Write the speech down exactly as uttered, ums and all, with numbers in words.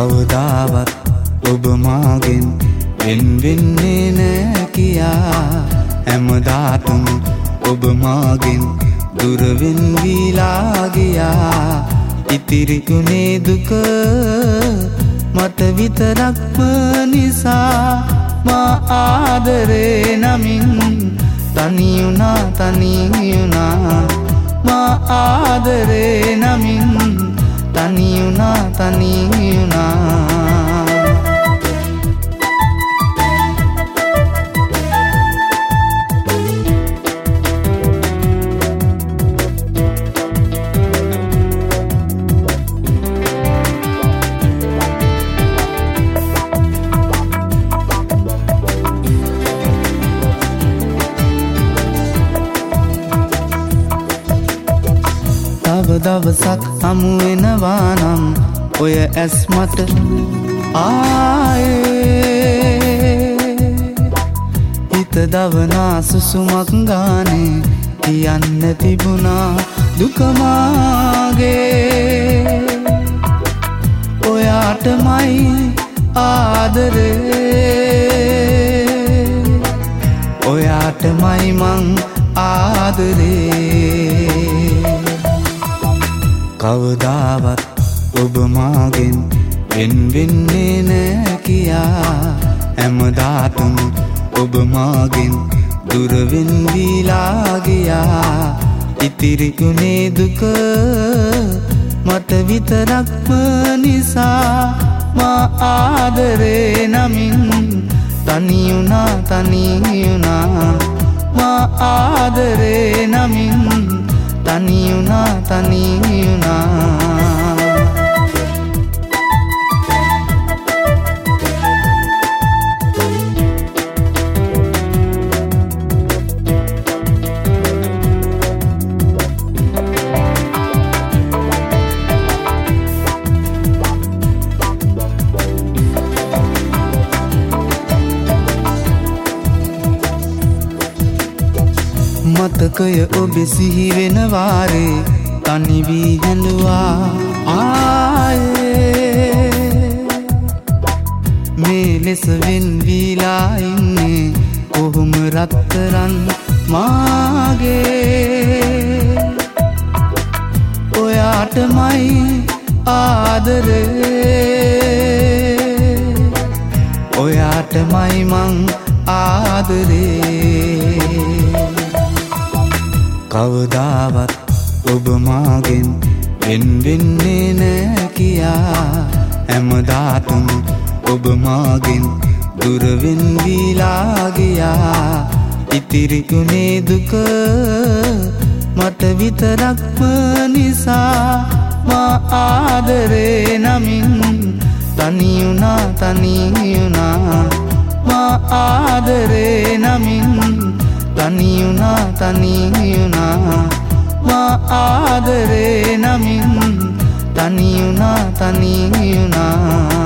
කවදාවත් ඔබ මාගෙන් වෙන් වෙන්නේ නෑ කියා හැමදාටම ඔබ මාගෙන් දුර වෙන් වීලා ගියා ඉතිරි උනේ දුක මට විතරක්ම නිසා මා ආදරේ නමින් තනි වුණා තනි වුණා මා ආදරේ නමින් තනි වුණා තනි වුණා තව දවසක් හමු වෙනවා නම් ඔය ඇස් මට ආයේ හිත දවනා සුසුමක් ගානේ කියන්න තිබුණා දුක මාගේ ඔයාටමයි ආදරේ ඔයාටමයි මං ආදරේ කවදාවත් ඔබ මාගෙන් වෙන් වෙන්නේ නෑ කියා හැමදාටම ඔබ මාගෙන් දුර වෙන් වීලා ගියා ඉතිරි උනේ දුක මට විතරක්ම නිසා මා ආදරේ නමින් තනි වුණා තනි වුණා මා ආදරේ නමින් තනි වුණා තනි වුණා මතකය ඔබේ සිහි වෙන වාරේ තනි වී හැඬුවා ආයේ මේ ලෙස වෙන් වීලා ඉන්නේ කොහොම රත්තරන් මාගේ ඔයාටමයි ආදරේ ඔයාටමයි මං ආදරේ කවදාවත් ඔබ මාගෙන් වෙන් වෙන්නේ නෑ කියා හැමදාටම ඔබ මාගෙන් දුර වෙන් වීලා ගියා ඉතිරි උනේ දුක මට විතරක්ම නිසා මා ආදරේ නමින් තනි වුණා තනි වුණා මා ආදරේ නමින් තනි වුණා තනි වුණා මා ආදරේ නමින් තනි වුණා තනි වුණා